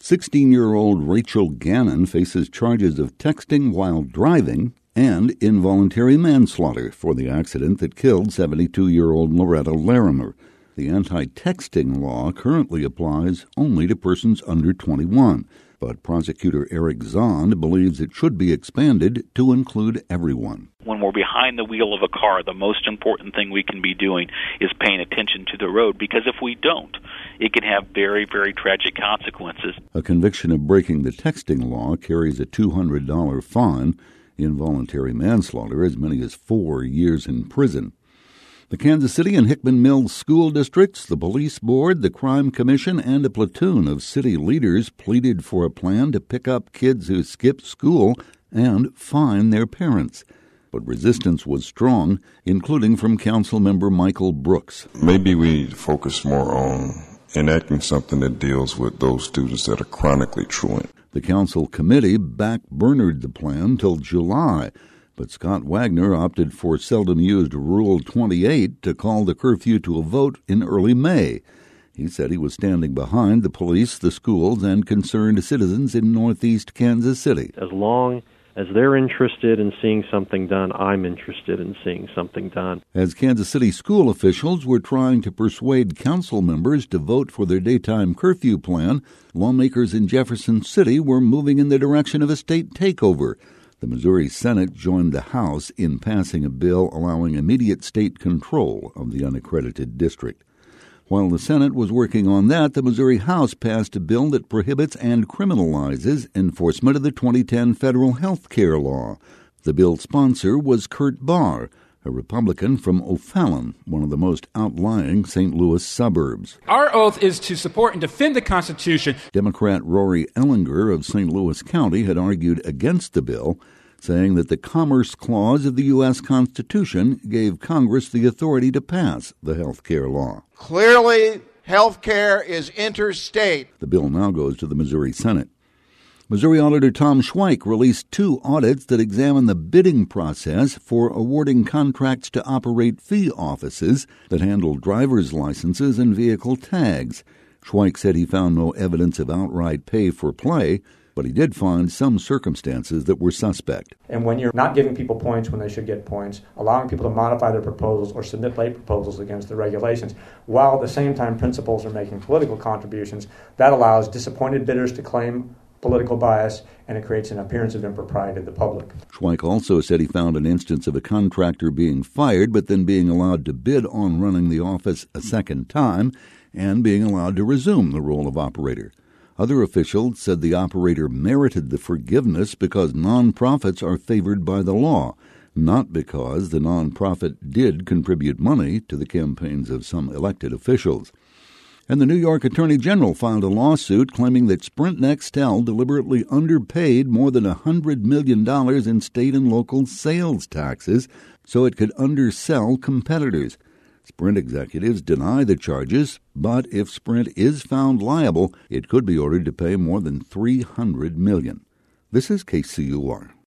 16-year-old Rachel Gannon faces charges of texting while driving and involuntary manslaughter for the accident that killed 72-year-old Loretta Larimer. The anti-texting law currently applies only to persons under 21, but prosecutor Eric Zond believes it should be expanded to include everyone. When we're behind the wheel of a car, the most important thing we can be doing is paying attention to the road, because if we don't, it can have very, very tragic consequences. A conviction of breaking the texting law carries a $200 fine. Involuntary manslaughter, as many as 4 years in prison. The Kansas City and Hickman Mills school districts, the police board, the crime commission, and a platoon of city leaders pleaded for a plan to pick up kids who skipped school and fine their parents. But resistance was strong, including from Councilmember Michael Brooks. Maybe we focus more on enacting something that deals with those students that are chronically truant. The council committee back-burnered the plan till July, but Scott Wagner opted for seldom-used Rule 28 to call the curfew to a vote in early May. He said he was standing behind the police, the schools, and concerned citizens in northeast Kansas City. As long as they're interested in seeing something done, I'm interested in seeing something done. As Kansas City school officials were trying to persuade council members to vote for their daytime curfew plan, lawmakers in Jefferson City were moving in the direction of a state takeover. The Missouri Senate joined the House in passing a bill allowing immediate state control of the unaccredited district. While the Senate was working on that, the Missouri House passed a bill that prohibits and criminalizes enforcement of the 2010 federal health care law. The bill's sponsor was Kurt Barr, a Republican from O'Fallon, one of the most outlying St. Louis suburbs. Our oath is to support and defend the Constitution. Democrat Rory Ellinger of St. Louis County had argued against the bill, saying that the Commerce Clause of the U.S. Constitution gave Congress the authority to pass the health care law. Clearly, health care is interstate. The bill now goes to the Missouri Senate. Missouri Auditor Tom Schweik released 2 audits that examine the bidding process for awarding contracts to operate fee offices that handle driver's licenses and vehicle tags. Schweik said he found no evidence of outright pay for play, but he did find some circumstances that were suspect. And when you're not giving people points when they should get points, allowing people to modify their proposals or submit late proposals against the regulations, while at the same time principals are making political contributions, that allows disappointed bidders to claim political bias, and it creates an appearance of impropriety to the public. Schweik also said he found an instance of a contractor being fired but then being allowed to bid on running the office a second time and being allowed to resume the role of operator. Other officials said the operator merited the forgiveness because nonprofits are favored by the law, not because the nonprofit did contribute money to the campaigns of some elected officials. And the New York Attorney General filed a lawsuit claiming that Sprint Nextel deliberately underpaid more than $100 million in state and local sales taxes so it could undersell competitors. Sprint executives deny the charges, but if Sprint is found liable, it could be ordered to pay more than $300 million. This is KCUR.